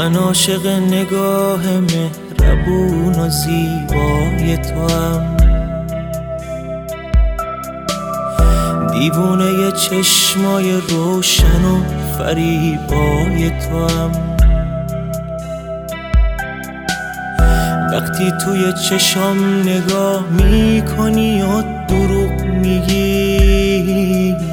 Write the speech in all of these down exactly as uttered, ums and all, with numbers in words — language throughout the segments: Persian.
من عاشق نگاه مهربون و زیبای توام، دیوونه چشمای روشن و فریبای توام. وقتی توی چشام نگاه میکنی و دروغ میگی،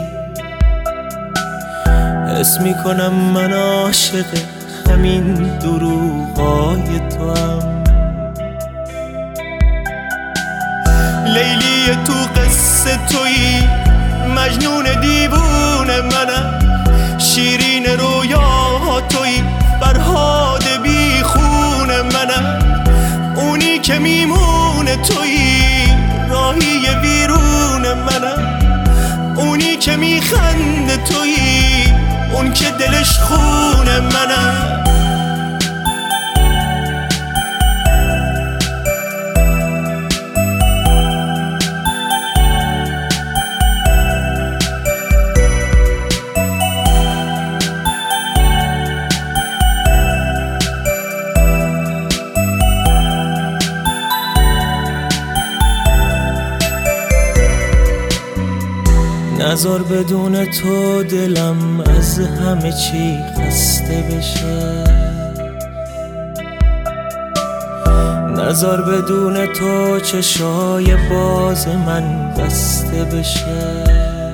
حس میکنم من عاشق همین دروغای توام. لیلی تو قصه تویی، مجنون دیوونه منم، شیرین رویا تویی، فرهاد بی خون منم، اونی که میمونه تویی، راهی ویرون منم، اونی که میخنده تویی، اون که دلش خون منم. نذار بدون تو دلم از همه چی خسته بشه، نذار بدون تو چشای باز من بسته بشه،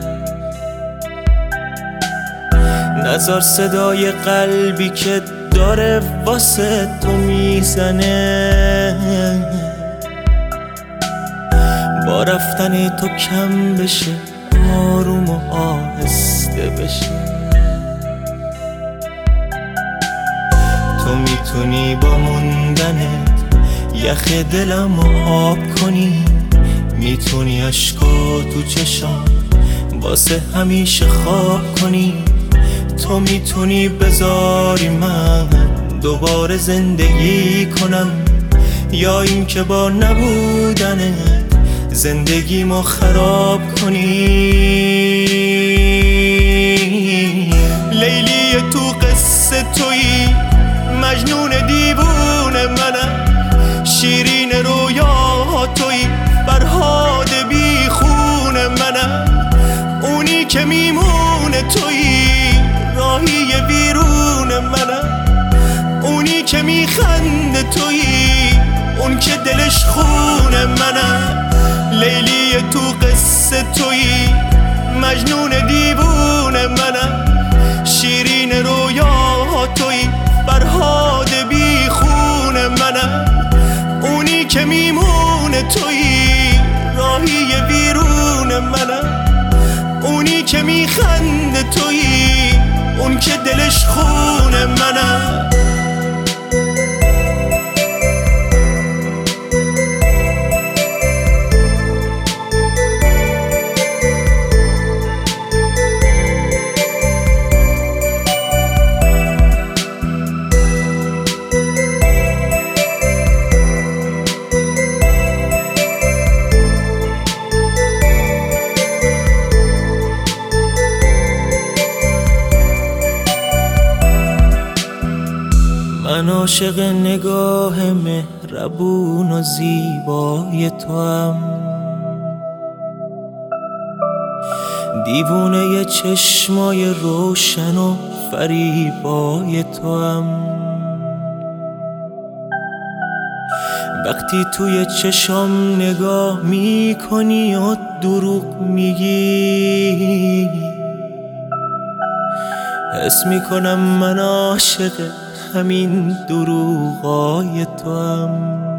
نذار صدای قلبی که داره واسه تو میزنه با رفتن تو کم بشه، آروم و آهسته بشه. تو میتونی با موندنت یخ دلم رو آب کنی، میتونی عشقا تو چشام واسه همیشه خواب کنی، تو میتونی بذاری من دوباره زندگی کنم، یا این که با نبودنت زندگیمو خراب کنی. لیلی تو قصه تویی، مجنون دیوونه منم، شیرین رویا تویی، فرهاد بی خون منم، اونی که میمونه تویی، راهی ویرون منم، اونی که میخنده تویی، اون که دلش خون منم. لیلی تو قصه تویی، مجنون دیوونه منم، شیرین رویا تویی، فرهاد بی خون منم، اونی که میمونه تویی، راهی ویرون منم، اونی که میخنده تویی، اون که دلش خون منم. من عاشق نگاه مهربون و زیبای توام، دیوونه چشمای روشن و فریبای توام. وقتی توی چشام نگاه میکنی و دروغ میگی، حس میکنم من عاشق همین دروغای توام.